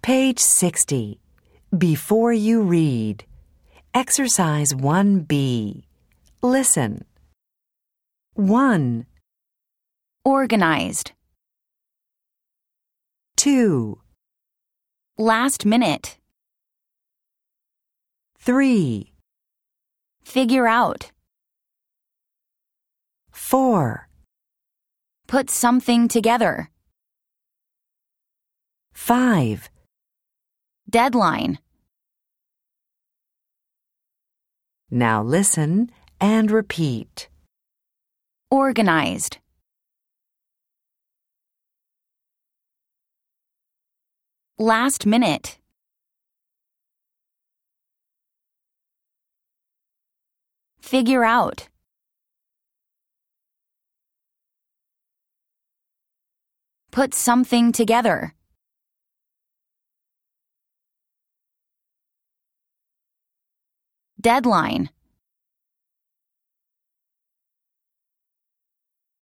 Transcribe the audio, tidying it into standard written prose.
Page 60. Before you read. Exercise 1B. Listen. 1, Organized. 2, Last minute. 3, Figure out. 4, Put something together. 5. Deadline. Now listen and repeat. Organized. Last minute. Figure out. Put something together. Deadline.